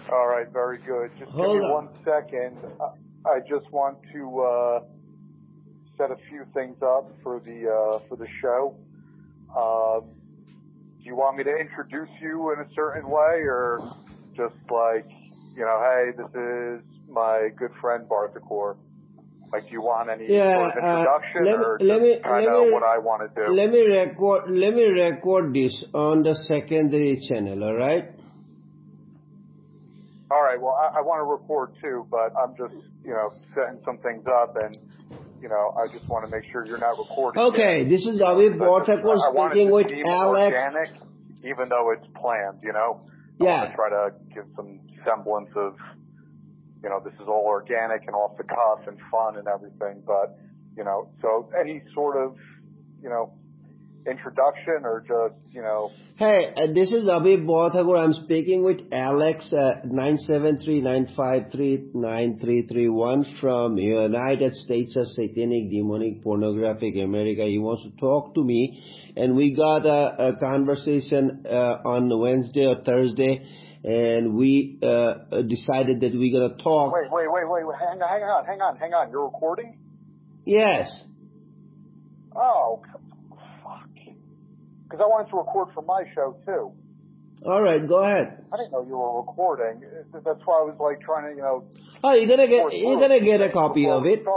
All right, very good. Just give Hold me on. 1 second. I just want to set a few things up for the show. Do you want me to introduce you in a certain way, or just like, hey, this is my good friend Barthakor? Like, do you want any sort of introduction, or just kind of what I want to do? Let me record this on the secondary channel. All right. All right. Well, I want to record too, but I'm just setting some things up, and I just want to make sure you're not recording. Okay. This is Abhi Barthakor speaking with Alex. Organic, even though it's planned. Yeah. I want to try to give some semblance of. This is all organic and off the cuff and fun and everything, but, so any sort of, introduction or just, Hey, this is Abhi Barthakor. I'm speaking with Alex, 973-953-9331 from United States of Satanic, Demonic, Pornographic America. He wants to talk to me, and we got a conversation on Wednesday or Thursday. And we decided that we're going to talk. Wait. Hang on. You're recording? Yes. Oh, fuck. Because I wanted to record for my show, too. All right, go ahead. I didn't know you were recording. That's why I was, like, trying to, Oh, you're gonna get a copy of it.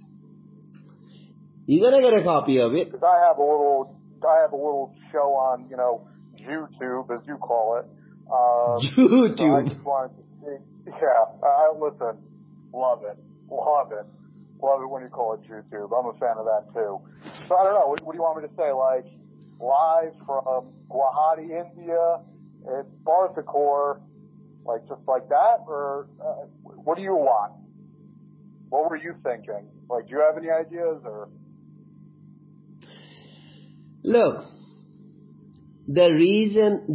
You're going to get a copy of it. Because I have a little show on, YouTube, as you call it. YouTube. So I just wanted to see. Yeah, listen, love it when you call it YouTube. I'm a fan of that too. So I don't know. What do you want me to say? Like, live from Guwahati, India, it's Barthakor, like just like that, or what do you want? What were you thinking? Like, do you have any ideas or? Look, there is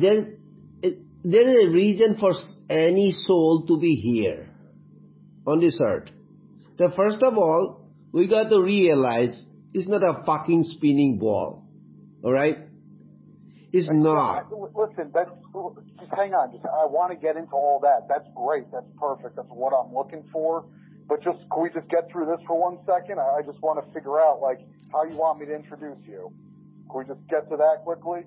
a reason for any soul to be here on this earth. First of all, we got to realize it's not a fucking spinning ball. All right? It's not. Listen, just hang on. I want to get into all that. That's great. That's perfect. That's what I'm looking for. But can we just get through this for 1 second? I just want to figure out, like, how you want me to introduce you. Can we just get to that quickly?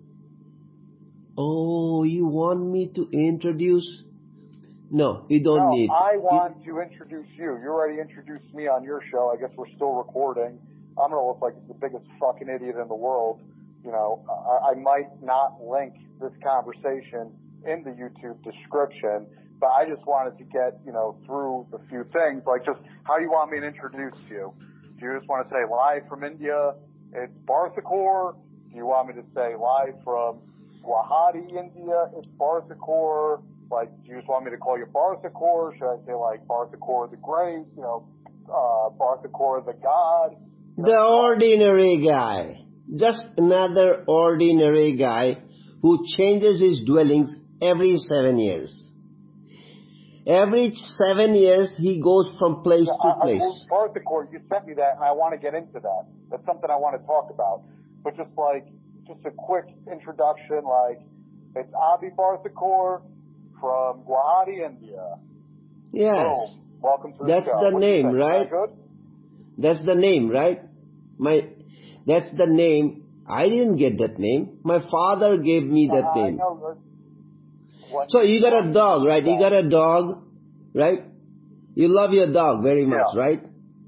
Oh, you want me to introduce? No, you don't need. I want to introduce you. You already introduced me on your show. I guess we're still recording. I'm going to look like the biggest fucking idiot in the world. I might not link this conversation in the YouTube description, but I just wanted to get, through a few things. Like, just how do you want me to introduce you? Do you just want to say live from India, it's Barthakor? Do you want me to say live from Guwahati, India, it's Barthakor? Like, do you just want me to call you Barthakor? Should I say, like, Barthakor the Great, Barthakor the God? The ordinary guy. Just another ordinary guy who changes his dwellings every 7 years. Every 7 years, he goes from place to place. Barthakor, you sent me that, and I want to get into that. That's something I want to talk about. But just a quick introduction, like, it's Abhi Barthakor from Guwahati, India. Yes. Boom. Welcome to the That's show. the name, right? That's the name, right? That's the name. I didn't get that name. My father gave me that name. So you got a dog, right? You got a dog, right? You love your dog very much, right?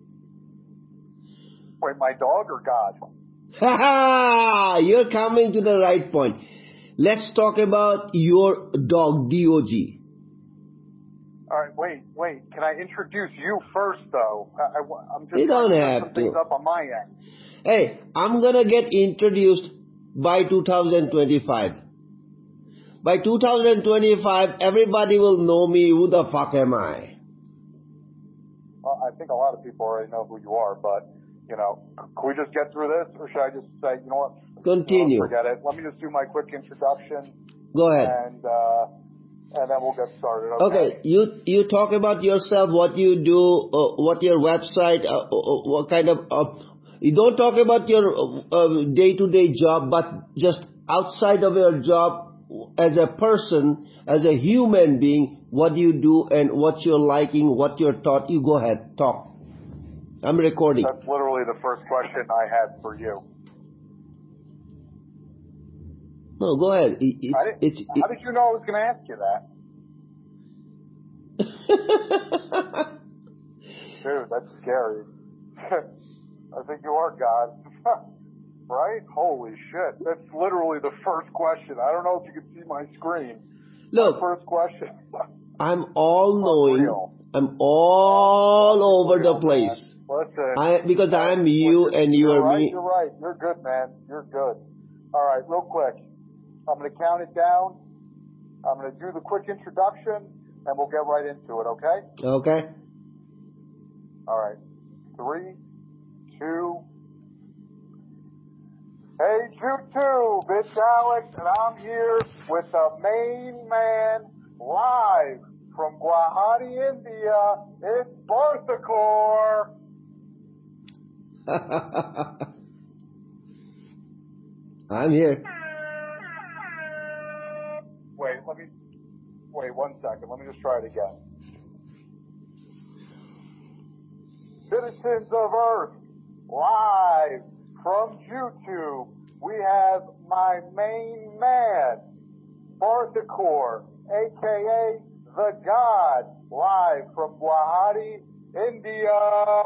Wait, my dog or God? Ha ha! You're coming to the right point. Let's talk about your dog, D.O.G. All right, wait. Can I introduce you first, though? I'm just you don't trying to have set some things up on my end. Hey, I'm going to get introduced by 2025. By 2025, everybody will know me. Who the fuck am I? Well, I think a lot of people already know who you are, but, can we just get through this? Or should I just say, you know what? Continue. Forget it. Let me just do my quick introduction. Go ahead. And then we'll get started. Okay. You talk about yourself, what you do, what your website, what kind of... you don't talk about your day-to-day job, but just outside of your job, as a person, as a human being, what you do and what you're liking, what you're taught. You go ahead, talk. I'm recording. That's literally the first question I had for you. No, go ahead. How did you know I was going to ask you that? Dude, that's scary. I think you are God. Right? Holy shit. That's literally the first question. I don't know if you can see my screen. Look. My first question. I'm all knowing. I'm all over the place. Listen. Because I'm you and you are me. You're right. You're good, man. You're good. All right, real quick. I'm going to count it down. I'm going to do the quick introduction, and we'll get right into it, okay? Okay. All right. 3, 2. Hey, YouTube, it's Alex, and I'm here with the main man live from Guwahati, India. It's Barthakor. I'm here. Wait 1 second. Let me just try it again. Citizens of Earth, live from YouTube, we have my main man, Barthakor, a.k.a. The God, live from Guwahati, India.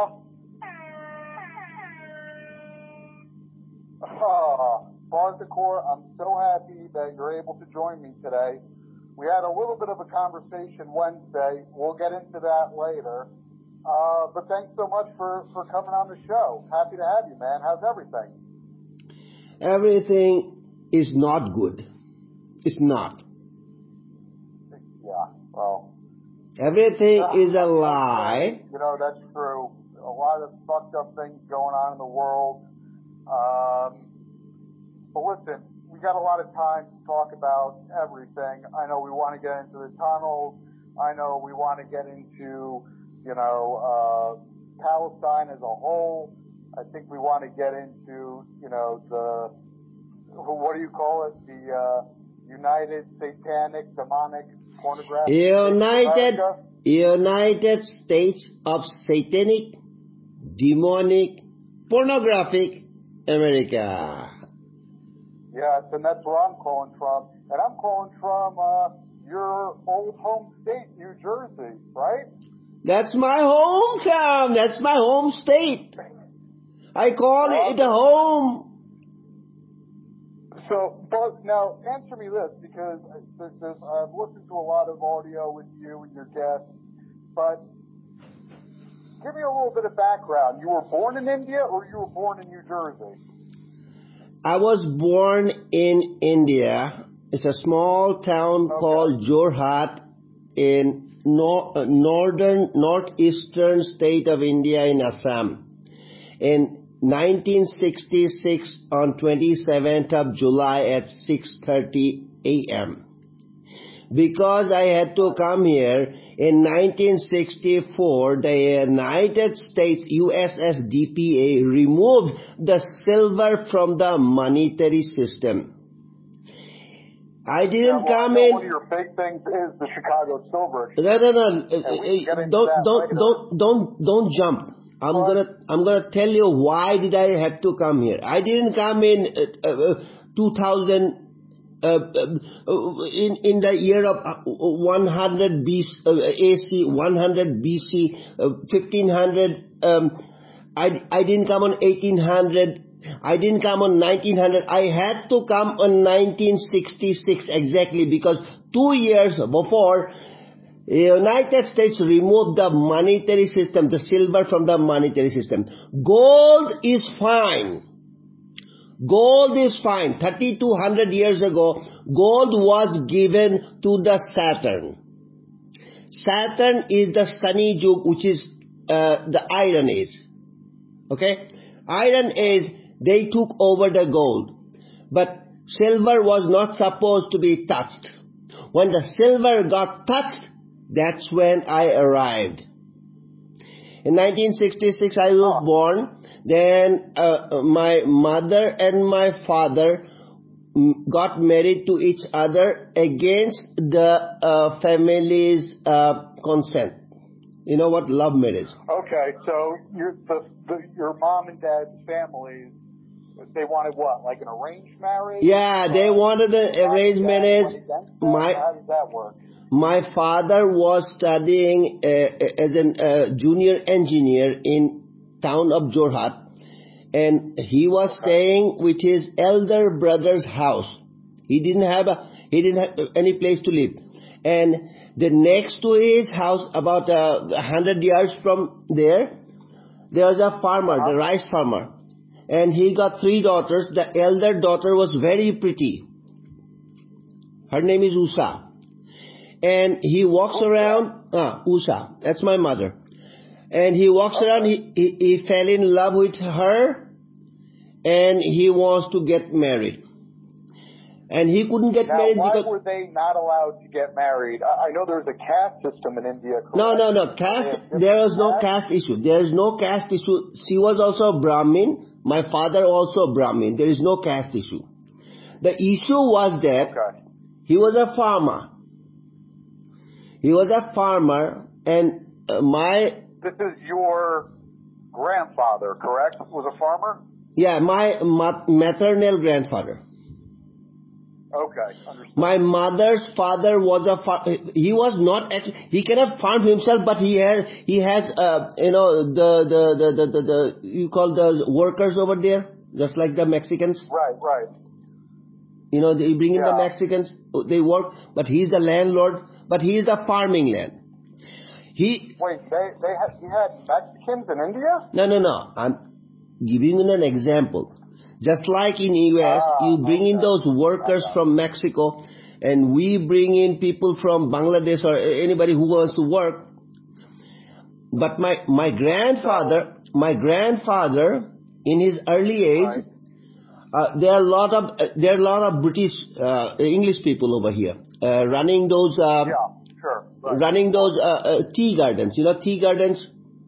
Barthakor, I'm so happy that you're able to join me today. We had a little bit of a conversation Wednesday. We'll get into that later. But thanks so much for coming on the show. Happy to have you, man. How's everything? Everything is not good. It's not. Yeah, well. Everything is a lie. You know, that's true. A lot of fucked up things going on in the world. But listen, we got a lot of time to talk about everything. I know we want to get into the tunnels. I know we want to get into, Palestine as a whole. I think we want to get into, what do you call it? The United Satanic Demonic Pornographic United States of Satanic Demonic Pornographic America. Yes, and that's where I'm calling from. And I'm calling from your old home state, New Jersey, right? That's my hometown. That's my home state. I call it a home. So, but now answer me this, because I've listened to a lot of audio with you and your guests, but give me a little bit of background. You were born in India or you were born in New Jersey? I was born in India. It's a small town called Jorhat in northeastern state of India in Assam. In 1966 on 27th of July at 6:30 a.m. Because I had to come here in 1964, the United States USSDPA removed the silver from the monetary system. I didn't come in. One of your big things is the Chicago Silver. No. Don't jump. I'm gonna tell you why did I have to come here. I didn't come in 2000 in the year of 100 BC, AC 100 BC 1500. I didn't come on 1800. I didn't come on 1900. I had to come on 1966 exactly, because 2 years before, the United States removed the monetary system, the silver from the monetary system. Gold is fine. Gold is fine. 3,200 years ago, gold was given to the Saturn. Saturn is the Sunny Yug, which is the Iron Age. Okay? Iron Age, they took over the gold. But silver was not supposed to be touched. When the silver got touched, that's when I arrived. In 1966, I was born. Then my mother and my father got married to each other against the family's consent. You know what? Love marriage. Okay, so your mom and dad's families, they wanted what? Like an arranged marriage? Yeah, they wanted an arranged marriage. How did that work? My father was studying as a junior engineer in town of Jorhat, and he was staying with his elder brother's house. He didn't have any place to live, and the next to his house, about 100 yards from there was a farmer, the rice farmer, and he got 3 daughters. The elder daughter was very pretty. Her name is Usha. And he walks around, Usha, that's my mother. And he walks around, he fell in love with her, and he wants to get married. And he couldn't get married because... Why were they not allowed to get married? I know there's a caste system in India. Correct? No. Caste, there was no caste issue. There is no caste issue. She was also a Brahmin. My father also a Brahmin. There is no caste issue. The issue was that he was a farmer. He was a farmer, and This is your grandfather, correct? Was a farmer? Yeah, my maternal grandfather. Okay, understood. My mother's father was he was not actually, he cannot farm himself, but he has you call the workers over there, just like the Mexicans. Right. You know, they bring in the Mexicans, they work, but he's the landlord, but he is the farming land. Wait, he had Mexicans in India? No. I'm giving you an example. Just like in US, you bring in those workers from Mexico, and we bring in people from Bangladesh or anybody who wants to work. But my grandfather, in his early age, there are a lot of British English people over here running those running those tea gardens. You know, tea gardens.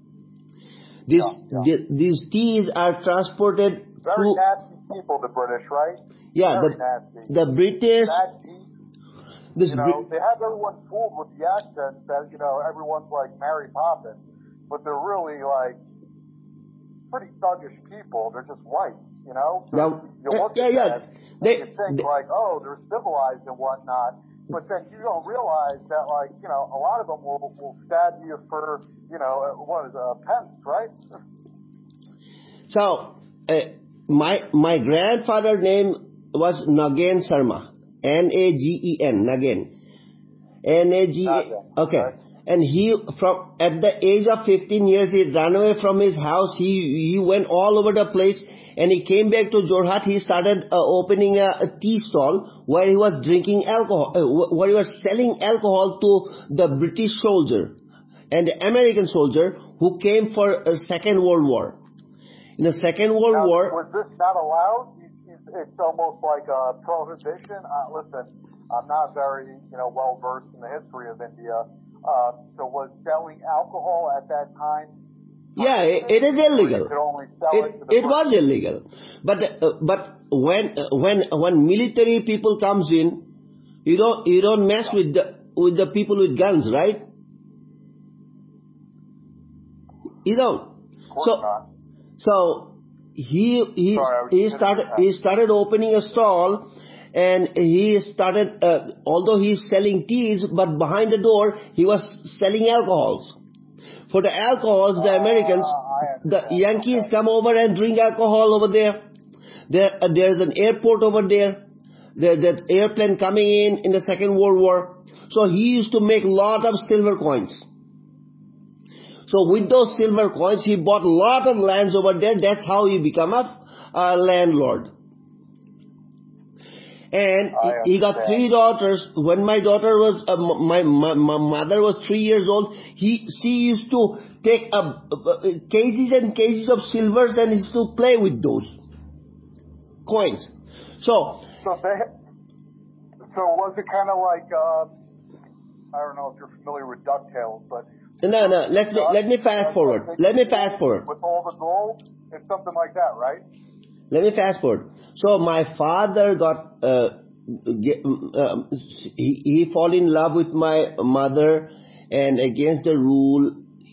These teas are transported very nasty people, the British, right? Yeah, the British. They have everyone fooled with the accent that everyone's like Mary Poppins, but they're really like pretty thuggish people. They're just white, So you look at that, you think like, oh, they're civilized and whatnot, but then you don't realize that a lot of them will stab you for pence, right? So. My grandfather's name was Nagen Sharma, Nagen, Nagen, N-A-G-A. Okay, and he at the age of 15 years he ran away from his house. He went all over the place, and he came back to Jorhat. He started opening a tea stall where he was drinking alcohol, where he was selling alcohol to the British soldier and the American soldier who came for a Second World War. In the Second World War... Was this not allowed? It's almost like a prohibition. Listen, I'm not very, well-versed in the history of India. So was selling alcohol at that time... Yeah, it is illegal. You could only sell it was illegal. But when military people comes in, you don't mess with the people with guns, right? You don't. Of course not. So he started opening a stall, and he started although he's selling teas, but behind the door he was selling alcohols. For the alcohols, the Americans, the Yankees come over and drink alcohol over there. There's an airport over there. That airplane coming in the Second World War. So he used to make a lot of silver coins. So with those silver coins, he bought a lot of lands over there. That's how he became a landlord. And he got 3 daughters. When my daughter was, my mother was 3 years old, she used to take cases and cases of silvers and used to play with those coins. So was it kind of like, I don't know if you're familiar with DuckTales, but... No. Let me fast forward. With all the gold, it's something like that, right? Let me fast forward. So my father got, he fall in love with my mother, and against the rule,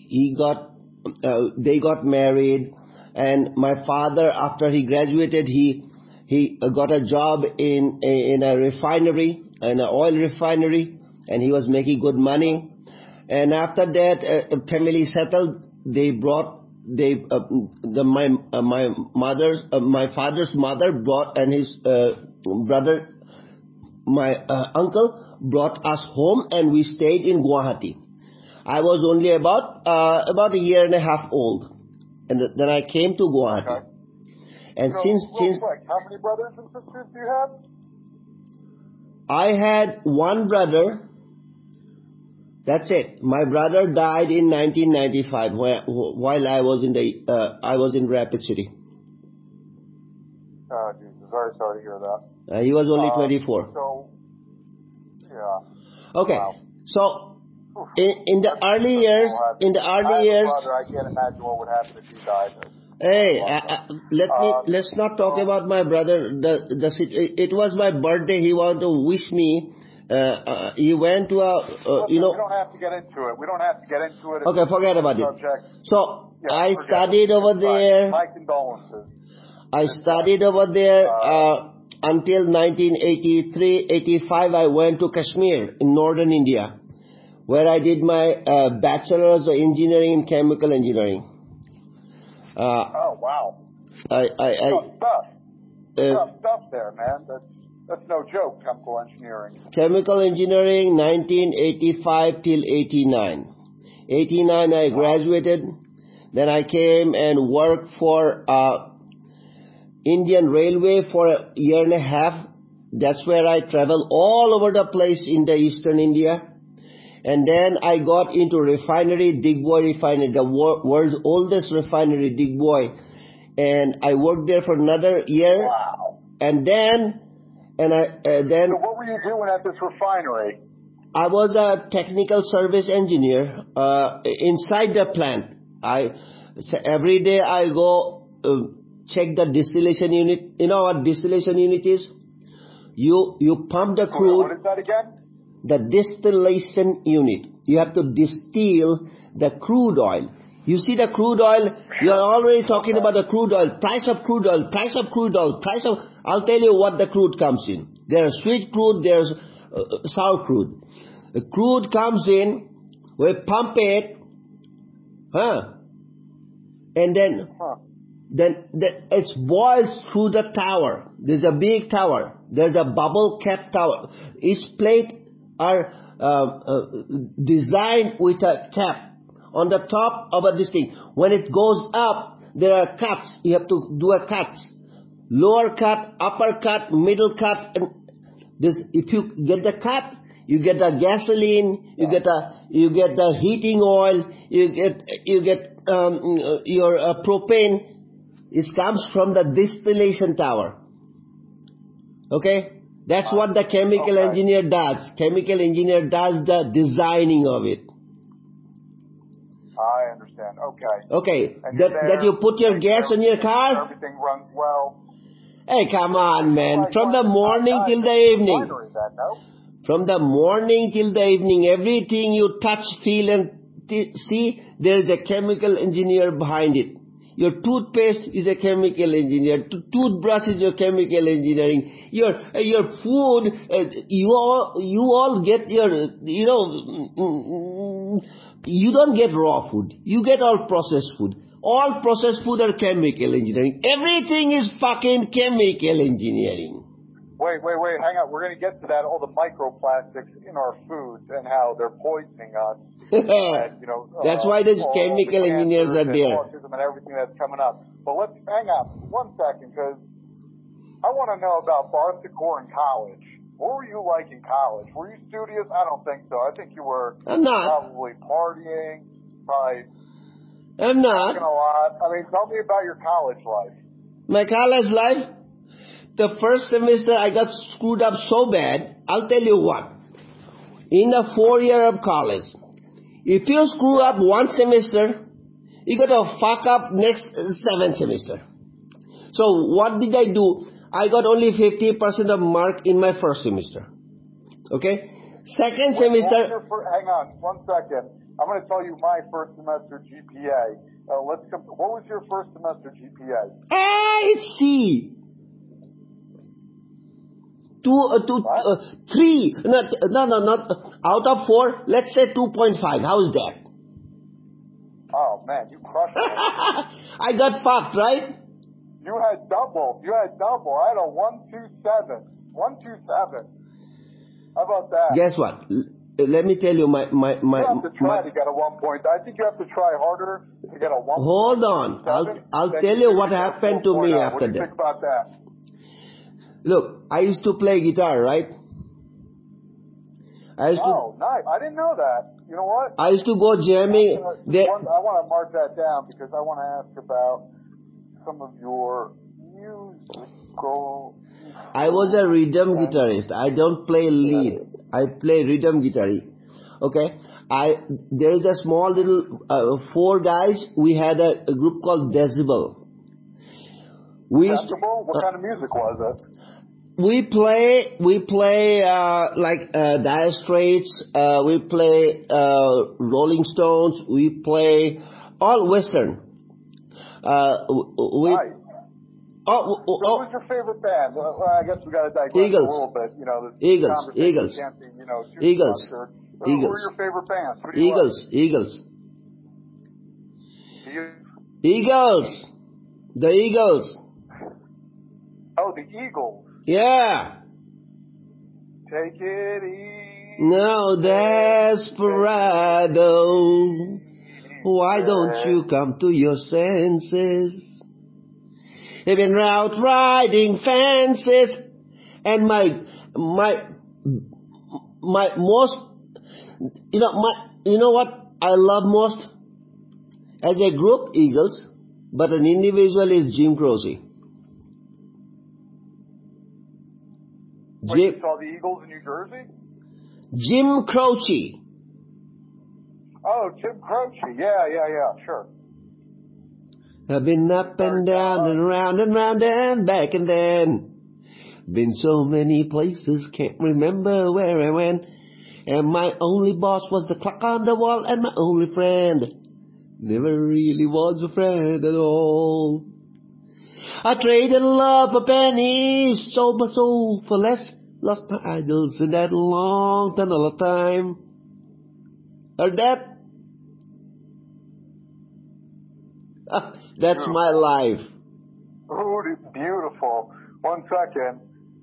they got married. And my father, after he graduated, he got a job in a refinery, in an oil refinery, and he was making good money. And after that, family settled. They brought my father's mother brought, and his brother, my uncle, brought us home, and we stayed in Guwahati. I was only about a year and a half old, and then I came to Guwahati. Okay. And how many brothers and sisters do you have? I had one brother. That's it. My brother died in 1995 while I was in Rapid City. Oh, Jesus. Very sorry to hear that. He was only 24. So, yeah. Okay. Wow. So, in the early years, I can't imagine what would happen if you died. Hey, let's not talk about my brother. It was my birthday. He wanted to wish me. He went to We don't have to get into it. Okay, forget about it. So yeah, I studied over there. My condolences. I studied over there until 1983-85. I went to Kashmir in northern India, where I did my bachelor's of engineering in chemical engineering. Oh wow! Stuff there, man. That's no joke. Chemical engineering. Chemical engineering, 1985 till 89. 89, I graduated. Then I came and worked for Indian Railway for a year and a half. That's where I traveled all over the place in the eastern India. And then I got into refinery, Digboy Refinery, the world's oldest refinery, Digboy. And I worked there for another year. Wow. And then... So what were you doing at this refinery? I was a technical service engineer inside the plant. Every day I go check the distillation unit. You know what distillation unit is? You pump the crude. What is that again? The distillation unit. You have to distill the crude oil. You see the crude oil, you are already talking about the crude oil, price of crude oil, I'll tell you what the crude comes in. There's sweet crude, there's sour crude. The crude comes in, we pump it, and then it boils through the tower. There's a big tower. There's a bubble cap tower. Each plate are designed with a cap on the top of this thing. When it goes up, there are cuts. You have to do a cut. Lower cut, upper cut, middle cut. And this, if you get the cut, you get the gasoline, you get the heating oil, you get your propane. It comes from the distillation tower. Okay? That's what the chemical engineer does. Chemical engineer does the designing of it. I understand. Okay. That you put your gas on your car? Everything runs well. Hey, come on, man. From the morning till the evening. From the morning till the evening, everything you touch, feel, and see, there is a chemical engineer behind it. Your toothpaste is a chemical engineer. Toothbrush is your chemical engineering. Your food, you all get your, you don't get raw food. You get all processed food. All processed food are chemical engineering. Everything is fucking chemical engineering. Wait, hang on. We're going to get to that, all the microplastics in our foods and how they're poisoning us. And, that's why these chemical engineers are there. Autism and everything that's coming up. But let's hang on 1 second, because I want to know about Bar Secor in college. What were you like in college? Were you studious? I don't think so. I think you were probably partying, I'm not. A lot. I mean, tell me about your college life. My college life? The first semester I got screwed up so bad, I'll tell you what. In the 4 year of college, if you screw up one semester, you got to fuck up next 7 semester. So what did I do? I got only 50% of mark in my first semester. Okay? Second semester... hang on, 1 second. I'm going to tell you my first semester GPA. What was your first semester GPA? It's C. 3. Not out of 4. Let's say 2.5. How is that? Oh man, you crushed it. I got fucked, right? You had double. I had a 127. 127. How about that? Guess what? Let me tell you, you have to try to get a 1 point. I think you have to try harder to get a 1. Hold on. I'll tell you what happened to me after that. What do you think about that? Look, I used to play guitar, right? Nice. I didn't know that. You know what? I used to go jamming. I want to mark that down because I want to ask about some of your musical... I was a rhythm guitarist. I don't play lead. I play rhythm guitar. Okay? There is a small little 4 guys. We had a group called Decibel. Decibel? What kind of music was it? We play like Dire Straits. We play Rolling Stones. We play all Western. Nice. So who's your favorite band? Well, I guess we got to digress a little bit. You know, Eagles. Can't be, Eagles. Who are your favorite bands? Who do you like? Eagles. Eagles. The Eagles. Oh, the Eagles. Yeah. Take it easy. No, Desperado. Why don't you come to your senses? They've been out riding fences, and my most, you know what I love most? As a group, Eagles, but an individual is Jim Croce. You saw the Eagles in New Jersey? Jim Croce. Oh, Jim Croce. Yeah, sure. I've been up and down and round and round and back and then. Been so many places, can't remember where I went. And my only boss was the clock on the wall and my only friend. Never really was a friend at all. I traded love for pennies, sold my soul for less. Lost my idols in that long tunnel of time. Heard that? That's my life. Oh, beautiful. 1 second.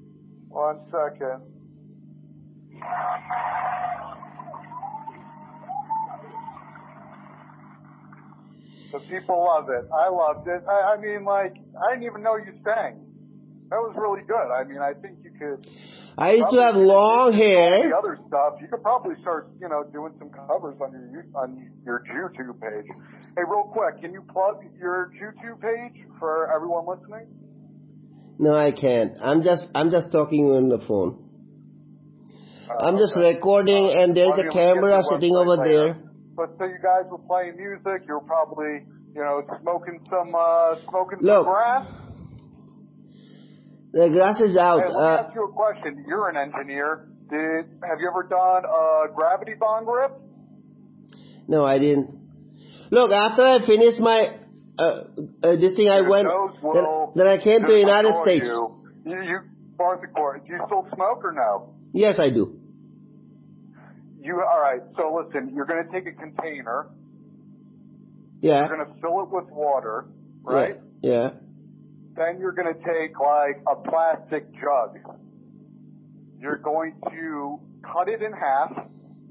The people love it. I loved it. I mean, like, I didn't even know you sang. That was really good. I mean, I think you could... I used to have long hair. The other stuff, you could probably start, doing some covers on your YouTube page. Hey, real quick, can you plug your YouTube page for everyone listening? No, I can't. I'm just talking on the phone. I'm just recording, and there's a camera sitting over there. But so you guys were playing music. You were probably, smoking some grass. The grass is out. Hey, let me ask you a question. You're an engineer. Have you ever done a gravity bong rip? No, I didn't. Look, after I finished my this thing, I went. Then I came to the United States. You Barthacore, do you still smoke or no? Yes, I do. All right. So listen, you're going to take a container. Yeah. You're going to fill it with water, right? Yeah. Then you're going to take like a plastic jug. You're going to cut it in half.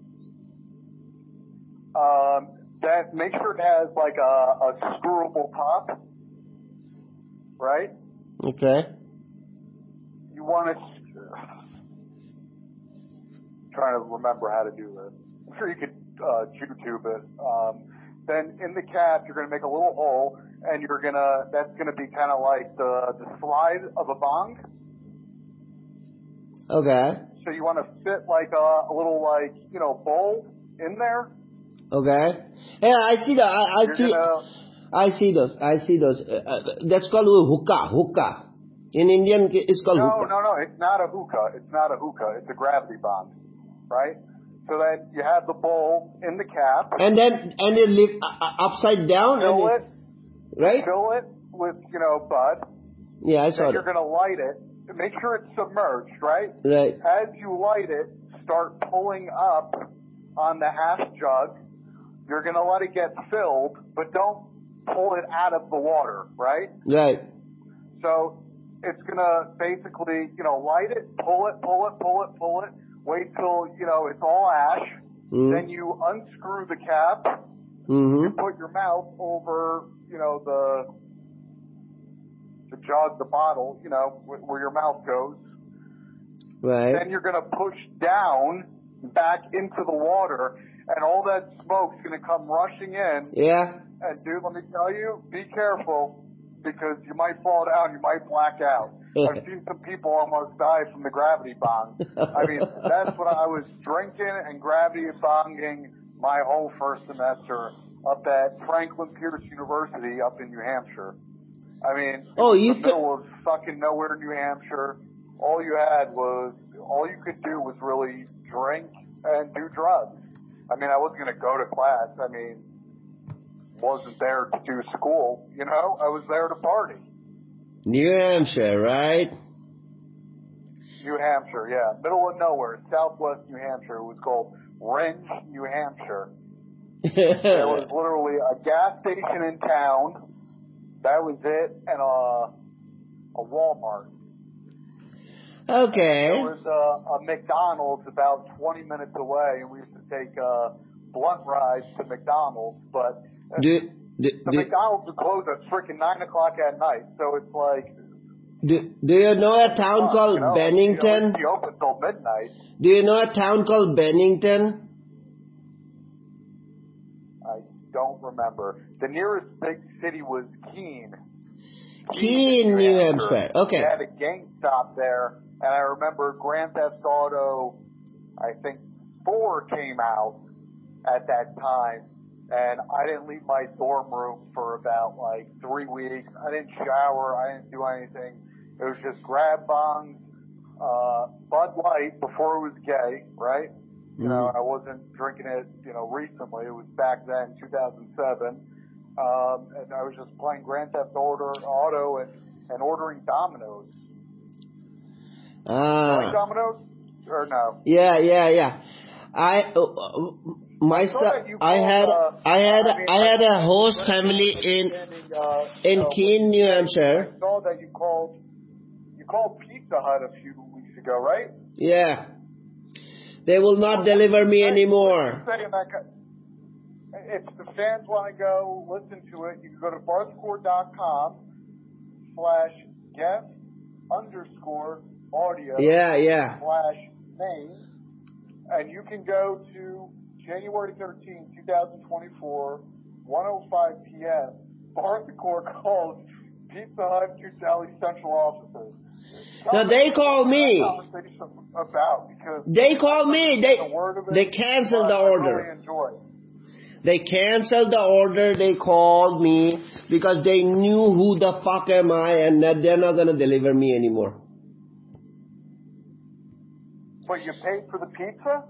Then make sure it has like a screwable top, right? Okay. You want to trying to remember how to do this. I'm sure you could YouTube it. Then in the cap, you're going to make a little hole, and that's going to be kind of like the slide of a bong. Okay. So you want to fit like a little bowl in there. Okay. Yeah, I see I see those. That's called hookah. In Indian, it's called hookah. No. It's not a hookah. It's a gravity bong, right? So then you have the bowl in the cap. And it lift upside down. Fill it. Right? Fill it with, bud. Yeah, I saw Then you're going to light it. Make sure it's submerged, right? Right. As you light it, start pulling up on the half jug. You're going to let it get filled, but don't pull it out of the water, right? Right. So it's going to basically, light it, pull it, wait till, it's all ash. Mm-hmm. Then you unscrew the cap. Mm-hmm. You put your mouth over, the jug, the bottle, where your mouth goes. Right. Then you're going to push down back into the water, and all that smoke's going to come rushing in. Yeah. And dude, let me tell you, be careful, because you might fall down, you might black out. I've seen some people almost die from the gravity bong. I mean, that's what I was drinking and gravity bonging my whole first semester up at Franklin Pierce University up in New Hampshire. I mean, in the middle of fucking nowhere, New Hampshire. All you could do was really drink and do drugs. I mean, I wasn't going to go to class. I mean, wasn't there to do school, I was there to party. New Hampshire, right? New Hampshire, yeah. Middle of nowhere, southwest New Hampshire. It was called Rindge, New Hampshire. There was literally a gas station in town. That was it, and a Walmart. Okay. There was a McDonald's about 20 minutes away, and we used to take blunt rides to McDonald's, but the McDonald's would close at freaking 9 o'clock at night, so it's like... Do you know a town called Bennington? It's open till midnight. Do you know a town called Bennington? I don't remember. The nearest big city was Keene. Keene, New Hampshire. Okay. They had a GameStop there, and I remember Grand Theft Auto, I think 4 came out at that time, and I didn't leave my dorm room for about 3 weeks. I didn't shower. I didn't do anything. It was just grab bongs, Bud Light before it was gay, right? I wasn't drinking it, recently. It was back then, 2007. And I was just playing Grand Theft Auto and ordering Domino's. Like Domino's? Or no? Yeah. I had a host family in Keene, New Hampshire. I saw that you called Pizza Hut a few weeks ago, right? Yeah. They will not deliver me anymore. If the fans want to go listen to it, you can go to barthcore.com/guest_audio /name, and you can go to January 13, 2024, 1:05 p.m. Barthcore calls Pizza Hut to Sally Central offices. Now they call me. They call me. They canceled the order. They canceled the order. They called me because they knew who the fuck am I, and that they're not gonna deliver me anymore. But you paid for the pizza?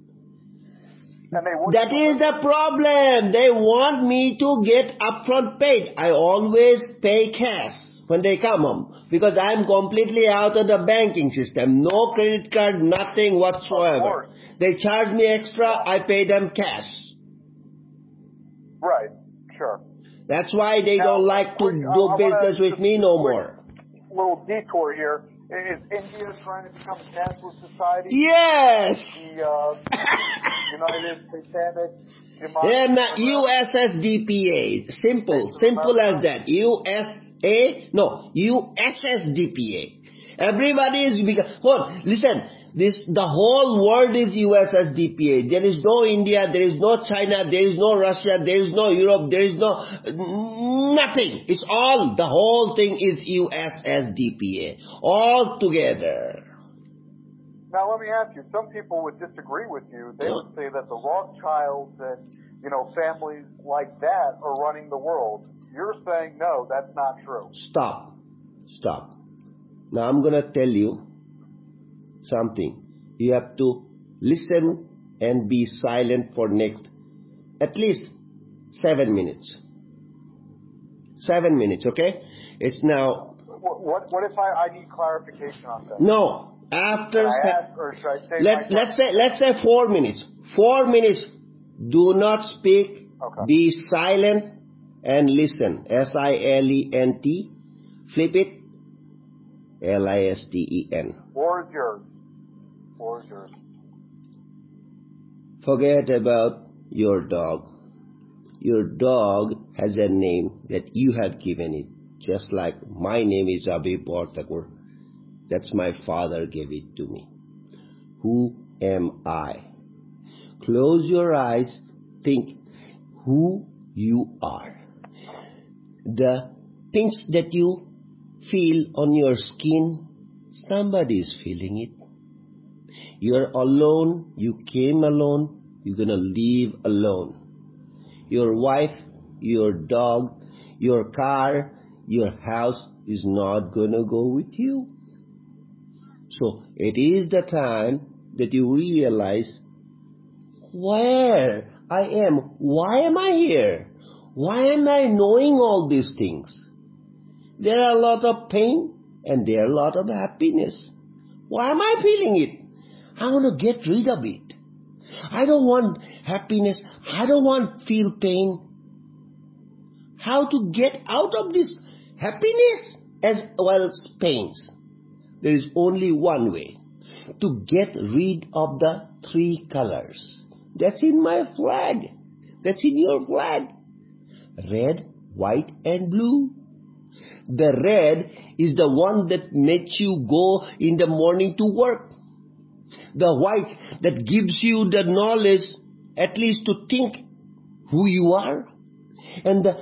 That is the problem. They want me to get upfront paid. I always pay cash when they come home because I'm completely out of the banking system. No credit card, nothing whatsoever. They charge me extra, I pay them cash. Right, sure. That's why they don't like to do business with me no more. Little detour here. Is India trying to become a cashless society? Yes! The United Satanic They're not USSDPA. Simple as that. USSDPA. Everybody is listen. The whole world is USSDPA. There is no India, there is no China, there is no Russia, there is no Europe, there is nothing. It's all, the whole thing is USSDPA. All together. Now let me ask you, some people would disagree with you. They would say that the Rothschilds and, families like that are running the world. you're saying, no, that's not true. Stop. Now I'm going to tell you something. You have to listen and be silent for next at least 7 minutes. 7 minutes, okay? It's now... What if I need clarification on that? No. After... let's say 4 minutes. 4 minutes. Do not speak. Okay. Be silent and listen. SILENT. Flip it. LISTEN. Floor is yours. Forget about your dog. Your dog has a name that you have given it. Just like my name is Abhi Portakur. That's my father gave it to me. Who am I? Close your eyes. Think who you are. The things that you feel on your skin, somebody is feeling it. You're alone. You came alone. You're going to leave alone. Your wife, your dog, your car, your house is not going to go with you. So it is the time that you realize where I am. Why am I here? Why am I knowing all these things? There are a lot of pain and there are a lot of happiness. Why am I feeling it? I want to get rid of it. I don't want happiness. I don't want to feel pain. How to get out of this happiness as well as pains? There is only one way. To get rid of the 3 colors. That's in my flag. That's in your flag. Red, white and blue. The red is the one that makes you go in the morning to work. The white that gives you the knowledge at least to think who you are. And the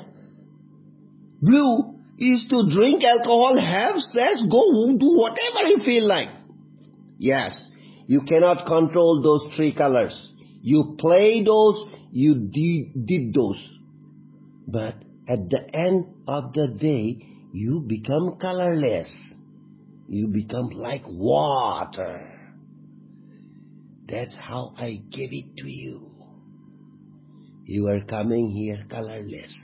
blue is to drink alcohol, have sex, go do whatever you feel like. Yes, you cannot control those 3 colors. You play those, you did those. But at the end of the day, you become colorless. You become like water. That's how I gave it to you. You are coming here colorless.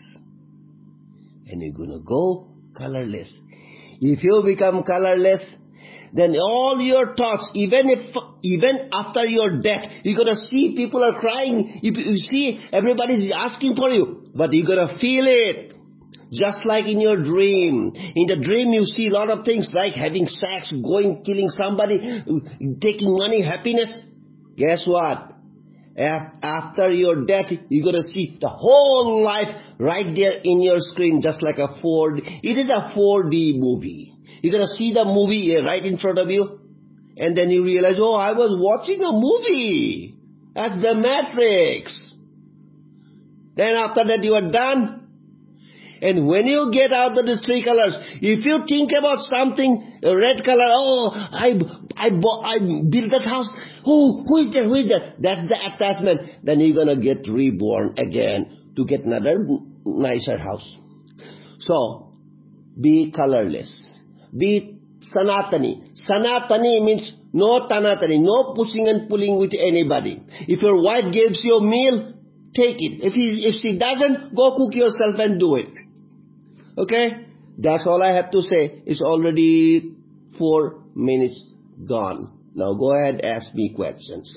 And you're going to go colorless. If you become colorless, then all your thoughts, even after your death, you're going to see people are crying. You see everybody's asking for you. But you're going to feel it. Just like in your dream. In the dream you see a lot of things like having sex, killing somebody, taking money, happiness. Guess what? After your death, you're going to see the whole life right there in your screen, just like it is a 4D movie. You're going to see the movie right in front of you. And then you realize, oh, I was watching a movie. That's the Matrix. Then after that you are done. And when you get out of these 3 colors, if you think about something, a red color, oh, I built that house. Oh, who is there? That's the attachment. Then you're going to get reborn again to get another nicer house. So, be colorless. Be Sanatani. Sanatani means no Tanatani, no pushing and pulling with anybody. If your wife gives you a meal, take it. If she doesn't, go cook yourself and do it. Okay? That's all I have to say. It's already 4 minutes gone. Now go ahead, ask me questions.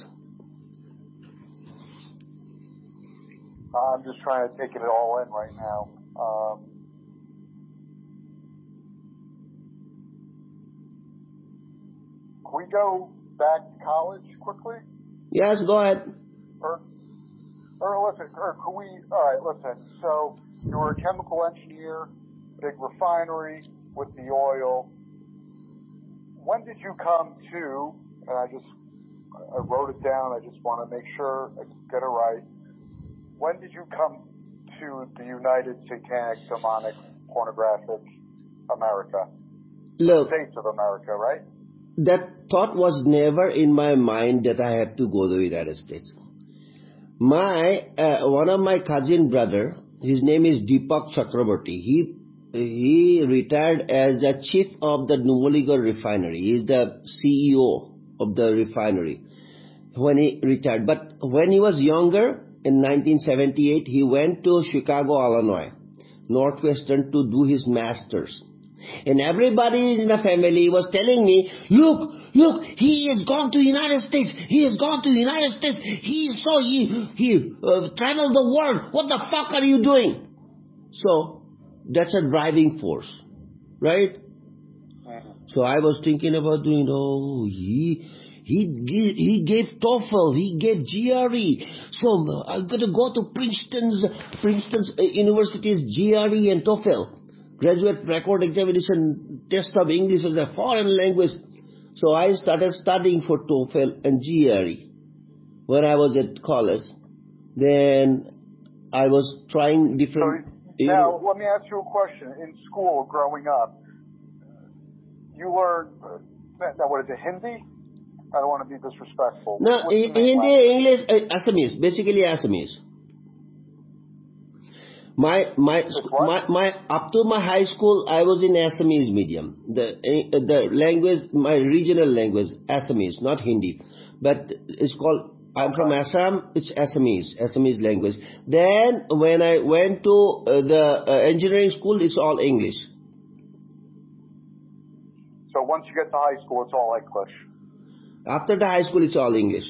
I'm just trying to take it all in right now. Can we go back to college quickly? Yes, go ahead. Or listen. So you were a chemical engineer, big refinery with the oil. When did you come to, and I wrote it down, I just want to make sure I get it right. When did you come to the United Satanic Demonic Pornographic America? Look, States of America, right? That thought was never in my mind that I had to go to the United States. One of my cousin brother His name is Deepak Chakraborty. He retired as the chief of the Numaligarh refinery. He is the CEO of the refinery when he retired. But when he was younger, in 1978, he went to Chicago, Illinois, Northwestern, to do his master's. And everybody in the family was telling me, look, he has gone to United States. He has gone to United States. He traveled the world. What the fuck are you doing? So that's a driving force, right? So I was thinking about doing, he gave TOEFL, he gave GRE. So I'm going to go to Princeton's University's GRE and TOEFL, Graduate Record Examination Test of English as a foreign language. So I started studying for TOEFL and GRE when I was at college. Then I was trying different... Now, let me ask you a question. In school, growing up, you learned, what is it, Hindi? I don't want to be disrespectful. No, Hindi, English, Assamese, basically Assamese. Up to my high school, I was in Assamese medium. The language, my regional language, Assamese, not Hindi. But it's called, I'm from Assam, it's Assamese language. Then when I went to the engineering school, it's all English. So once you get to high school, it's all English? After the high school, it's all English.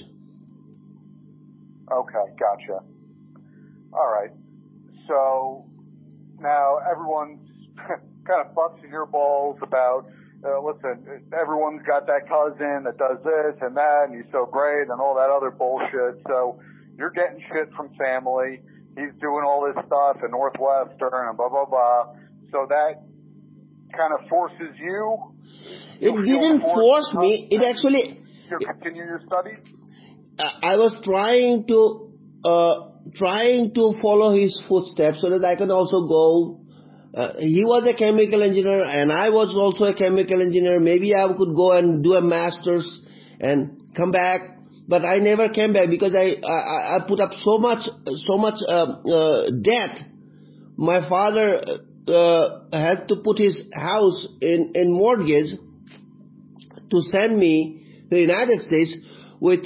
Okay, gotcha. All right. So now everyone's kind of busting your balls about, listen, everyone's got that cousin that does this and that, and he's so great and all that other bullshit. So you're getting shit from family. He's doing all this stuff at Northwestern and blah, blah, blah. So that kind of forces you. It didn't force me. It actually... To continue your studies? I was trying to follow his footsteps so that I can also go. He was a chemical engineer and I was also a chemical engineer. Maybe I could go and do a master's and come back. But I never came back because I put up so much debt. My father had to put his house in mortgage to send me to the United States with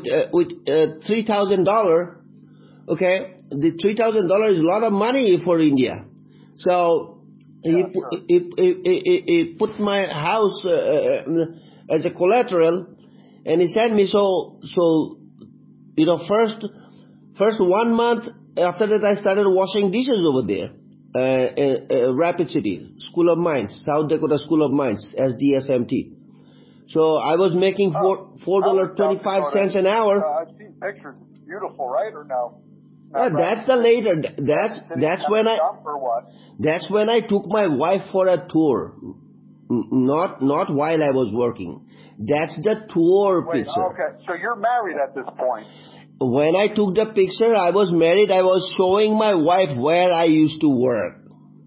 $3,000. Okay, the $3,000 is a lot of money for India. So he put my house as a collateral, and he sent me. So first 1 month after that, I started washing dishes over there, Rapid City School of Mines, South Dakota School of Mines, SDSMT. So I was making $4.25 an hour. I've seen pictures. Beautiful, right? Or no? That's the later. That's when I took my wife for a tour. Not while I was working. That's the tour picture. Okay, so you're married at this point. When I took the picture, I was married. I was showing my wife where I used to work.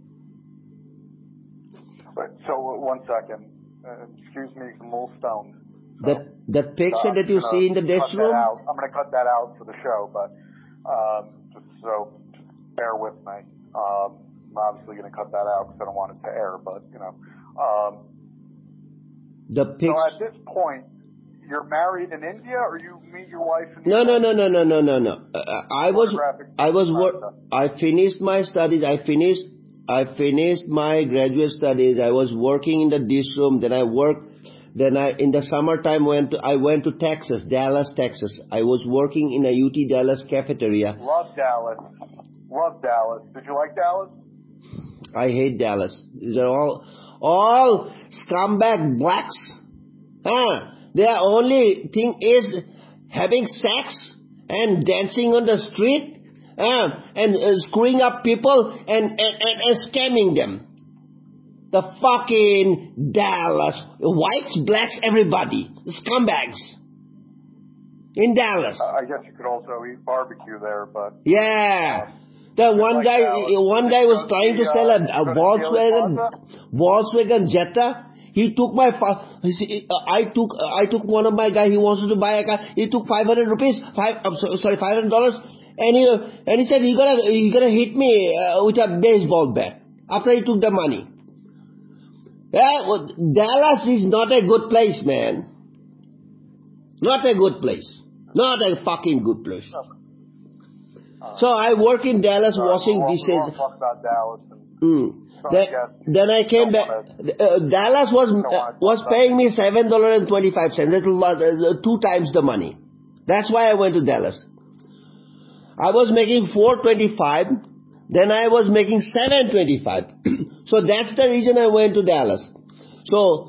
So 1 second. Excuse me, I'm a little stoned. So, the picture that you see in the desk room? I'm going to cut that out for the show, but just bear with me. I'm obviously going to cut that out because I don't want it to air, but, the picture. So at this point, you're married in India, or you meet your wife in No. I finished my studies. I finished my graduate studies. I was working in the dish room. Then I worked. Then in the summertime I went to Texas, Dallas, Texas. I was working in a UT Dallas cafeteria. Love Dallas. Did you like Dallas? I hate Dallas. These are all scumbag blacks. Their only thing is having sex and dancing on the street. And screwing up people and scamming them. The fucking Dallas. Whites, blacks, everybody. Scumbags. In Dallas. I guess you could also eat barbecue there, but... Yeah. One guy was trying to sell a Volkswagen Jetta. He took I took one of my guy, he wanted to buy a car. He took 500 rupees, $500. And he said, you're gonna hit me with a baseball bat after he took the money. Dallas is not a good place, man. Not a good place. Not a fucking good place. So I work in Dallas washing dishes. We won't talk about Dallas. Then I came back. Dallas was paying me $7.25. That's 2 times the money. That's why I went to Dallas. I was making $4.25. Then I was making $7.25. So that's the reason I went to Dallas. So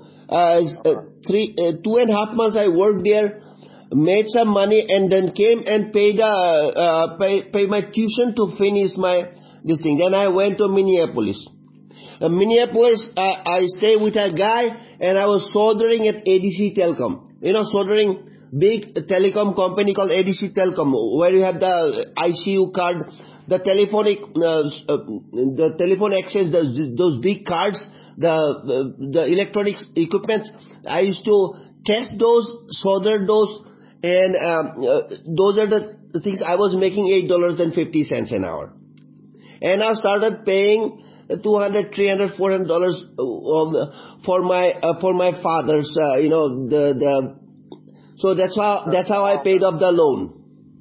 2.5 months I worked there, made some money, and then came and paid my tuition to finish this thing. Then I went to Minneapolis. Minneapolis, I stayed with a guy, and I was soldering at ADC Telecom. Soldering big telecom company called ADC Telecom, where you have the ICU card, the telephone access, those big cards, the electronics equipments. I used to test those, solder those, and those are the things. I was making $8.50 an hour, and I started paying $200, $300, $400 for my father's. So that's how I paid off the loan.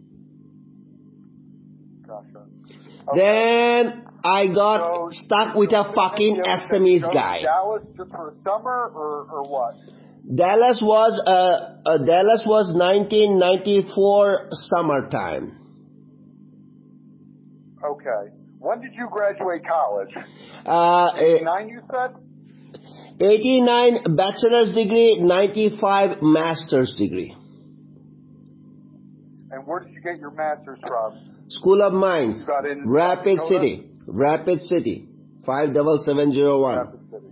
Gotcha. Okay. Then I got stuck with a fucking SMEs guy. Dallas just for the summer or what? Dallas was 1994 summertime. Okay. When did you graduate college? 89, you said? 89 bachelor's degree, 95 master's degree. And where did you get your master's from? School of Mines, Rapid City, 57701. Rapid City.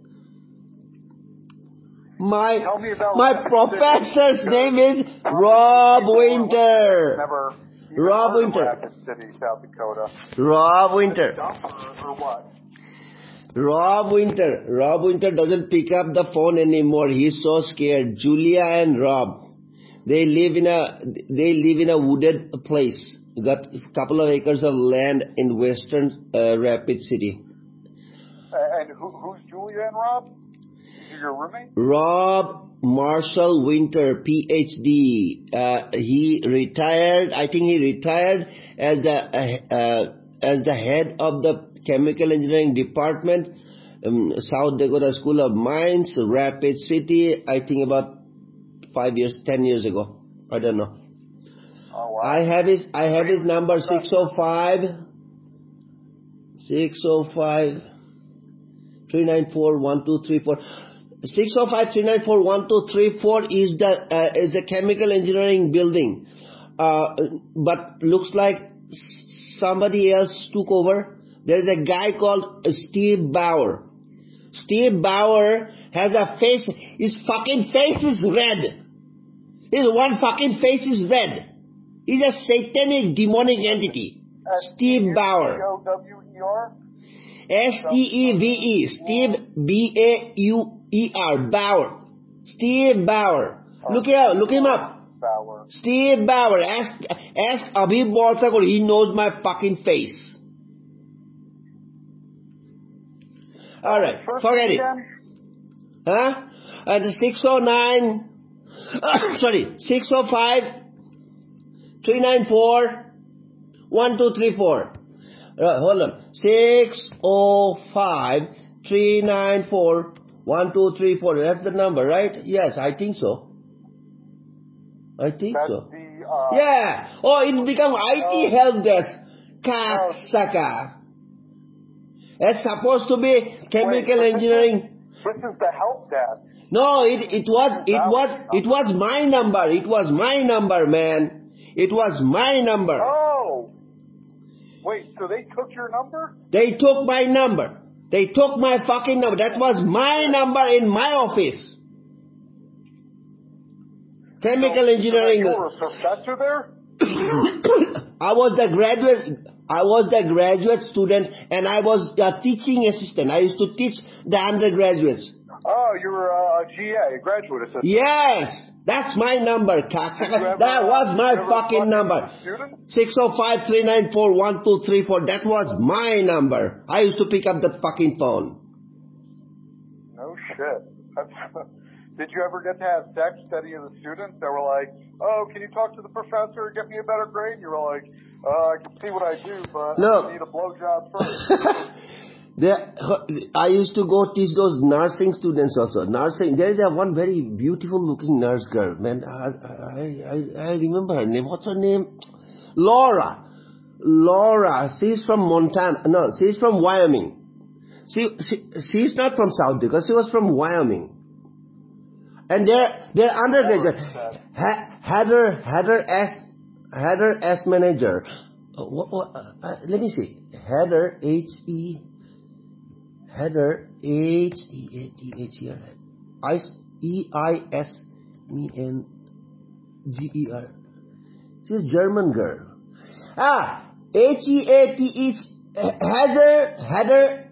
My professor's name is Rob Winter. Rob Winter. Rapid City, South Dakota. Rob Winter. Or what? Rob Winter doesn't pick up the phone anymore. He's so scared. Julia and Rob, they live in a wooded place. Got a couple of acres of land in western Rapid City. And who's Julia and Rob? Is your roommate? Rob Marshall Winter, PhD. He retired. I think he retired as the head of the Chemical Engineering Department, South Dakota School of Mines, Rapid City, I think about 10 years ago. I don't know. Oh, wow. I have his number, 605-394-1234. 605-394-1234 is a chemical engineering building. But looks like somebody else took over. There's a guy called Steve Bauer. Steve Bauer has a face. His fucking face is red. His one fucking face is red. He's a satanic, demonic entity. Steve Bauer. S-T-E-V-E-R? S-T-E-V-E. Steve B-A-U-E-R. Bauer. Steve Bauer. Look him up. Bauer. Steve Bauer. Ask Abhi Borthakul. He knows my fucking face. All right, forget it. Huh? At 609, sorry, 605-394-1234. Hold on. 605-394-1234. That's the number, right? Yes, I think so. That's so. The, yeah. Oh, it become IT help desk. Cocksucker. It's supposed to be chemical engineering. This is the help desk. No, it was my number. It was my number, man. It was my number. Oh. Wait, so they took your number? They took my number. They took my fucking number. That was my number in my office. Chemical engineering. So you were a professor there? I was the graduate student, and I was a teaching assistant. I used to teach the undergraduates. Oh, you're a GA, a graduate assistant. Yes! That's my number, cocksucker. That was my fucking number. 605-394-1234. That was my number. I used to pick up that fucking phone. No shit. Did you ever get to have sex with any of the students that were like, oh, can you talk to the professor and get me a better grade? And you were like, I can see what I do, but no. I need a blowjob first. I used to go teach those nursing students also. Nursing. There is one very beautiful looking nurse girl. Man, I remember her name. What's her name? Laura. She's from Montana. No, she's from Wyoming. She's not from South Dakota. She was from Wyoming. And their undergraduate, Heather S. Manager. Let me see. Heather Eismenger. She's a German girl. Heather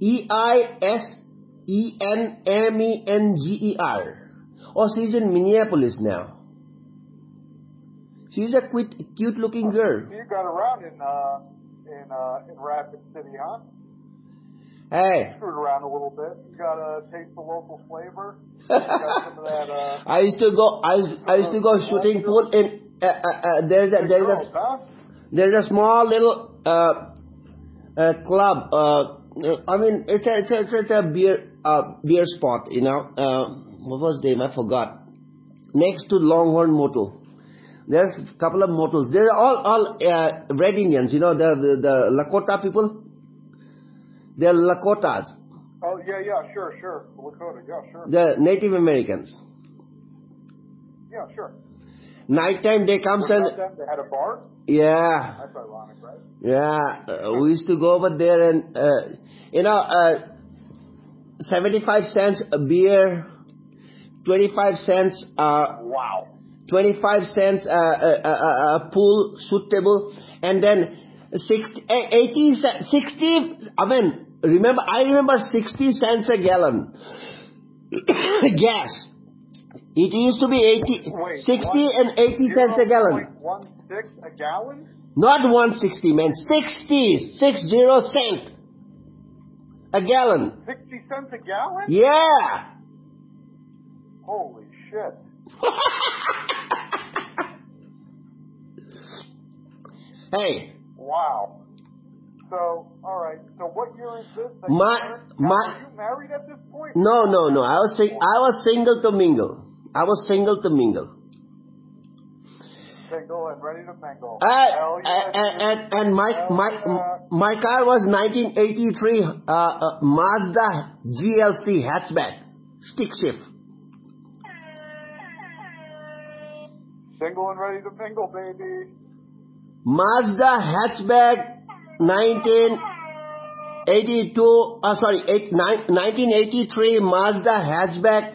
Eismenger. Oh, she's in Minneapolis now. She's a cute-looking girl. You got around in Rapid City, huh? Hey. You screwed around a little bit. You got a taste of local flavor. You got some of that. I used to go shooting pool in. There's a small little club. I mean, it's a beer spot. You know. What was the name? I forgot. Next to Longhorn Motel. There's a couple of motels. They're all Red Indians. You know, the Lakota people. They're Lakotas. Oh, yeah, sure. Lakota, yeah, sure. The Native Americans. Yeah, sure. Nighttime they come and... They had a bar? Yeah. That's ironic, right? Yeah. We used to go over there and, 75 cents a beer, 25 cents... wow. 25 cents a pool, suit table, and then 60, I remember 60 cents a gallon. Gas. It used to be 60 and 80 cents a gallon. 0.16 a gallon? Not 160, man. 60 cents a gallon. 60 cents a gallon? Yeah. Holy shit. Hey. Wow. So, all right. So, what year is this? Are you married at this point? No. I was single to mingle. Single and ready to mingle. And my car was 1983 Mazda GLC hatchback, stick shift. Single and ready to mingle, baby. Mazda hatchback 1983 Mazda hatchback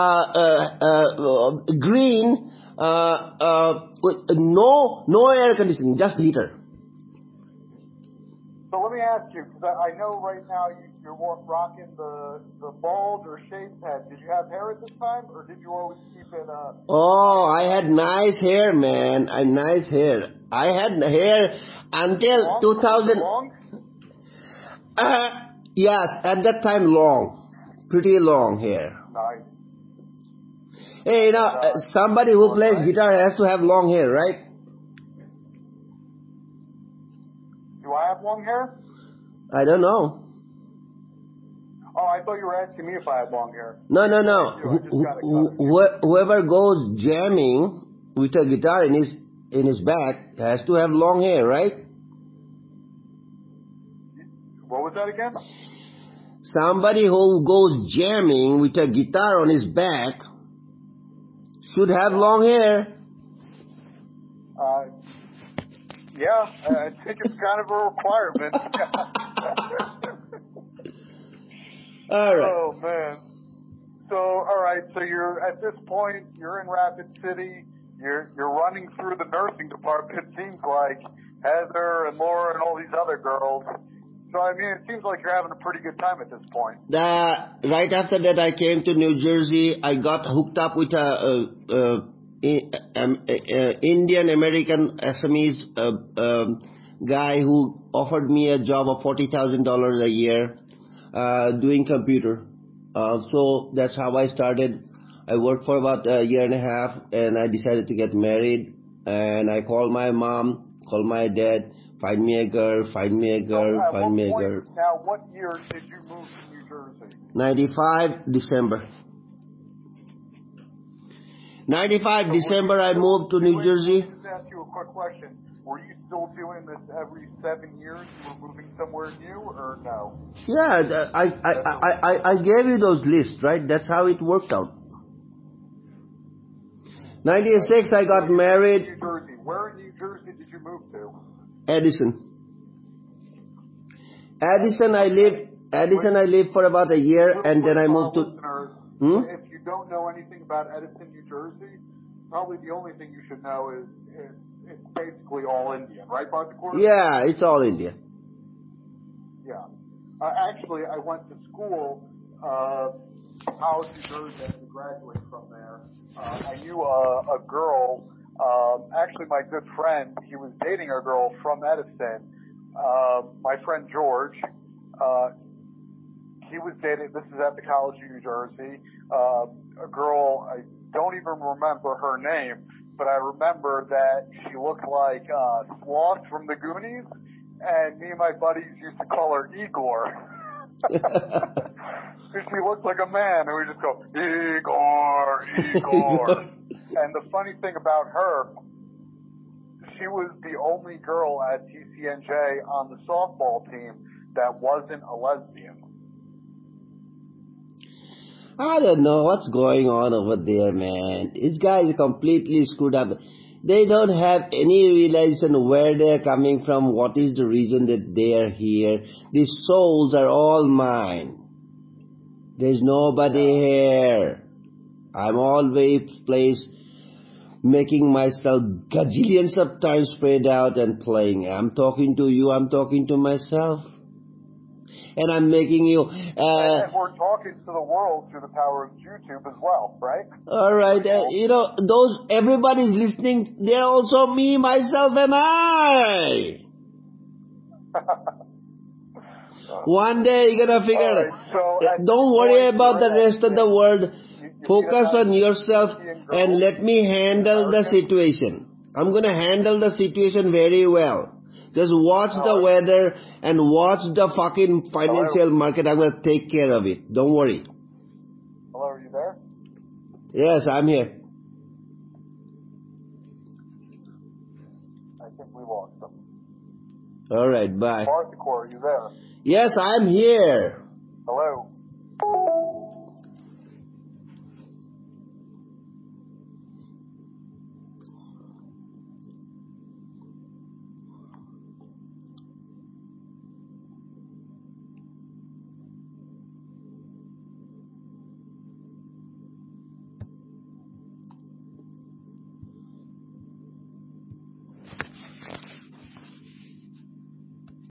green with no air conditioning, just heater. So let me ask you, because I know right now you're rocking the bald or shaved head. Did you have hair at this time, or did you always keep it? Oh, I had nice hair, man. Nice hair. I had hair until long? 2000. Long? Yes, at that time long, pretty long hair. Nice. Hey, somebody who plays guitar has to have long hair, right? Do I have long hair? I don't know. Oh, I thought you were asking me if I had long hair. No. Whoever goes jamming with a guitar in his back has to have long hair, right? What was that again? Somebody who goes jamming with a guitar on his back should have long hair. Yeah, I think it's kind of a requirement. All right. Oh, man. So, all right. So you're at this point, you're in Rapid City. You're running through the nursing department. It seems like Heather and Laura and all these other girls. So, I mean, it seems like you're having a pretty good time at this point. Right after that, I came to New Jersey. I got hooked up with a Indian American Assamese guy who offered me a job of $40,000 a year doing computer. So that's how I started. I worked for about a year and a half, and I decided to get married. And I called my mom, called my dad. Find me a girl, find me a girl, find me a girl. Now, what year did you move to New Jersey? 95, December. 95, December, I moved to New Jersey. Let me just ask you a quick question. Were you still doing this every 7 years? You were moving somewhere new, or no? Yeah, I gave you those lists, right? That's how it worked out. 96, I got married. New Jersey. Where in New Jersey did you move to? Edison, I lived for about a year, and then I moved to... If you don't know anything about Edison, New Jersey, probably the only thing you should know is it's basically all Indian, right, Bhartakur? Yeah, it's all Indian. Yeah. Actually, I went to school, college, New Jersey, and graduated from there. I knew a girl. Actually, my good friend, he was dating a girl from Edison. My friend George, he was dating, this is at the College of New Jersey, a girl, I don't even remember her name, but I remember that she looked like Sloth from the Goonies, and me and my buddies used to call her Igor. She looked like a man, and we just go, Igor, Igor. And the funny thing about her, she was the only girl at TCNJ on the softball team that wasn't a lesbian. I don't know what's going on over there, man. These guys are completely screwed up. They don't have any realization where they're coming from, what is the reason that they are here. These souls are all mine. There's nobody here. I'm always placed making myself gazillions of times spread out and playing. I'm talking to you, I'm talking to myself. And I'm making you... and we're talking to the world through the power of YouTube as well, right? All right. Everybody's listening. They're also me, myself, and I. One day you're going to figure it out. Don't worry about the rest of the world. Focus on yourself and let me handle the situation. I'm going to handle the situation very well. Just watch the weather and watch the fucking financial market. I'm going to take care of it. Don't worry. Hello, are you there? Yes, I'm here. I think we lost them. All right, bye. Bhartakur, are you there? Yes, I'm here. Hello.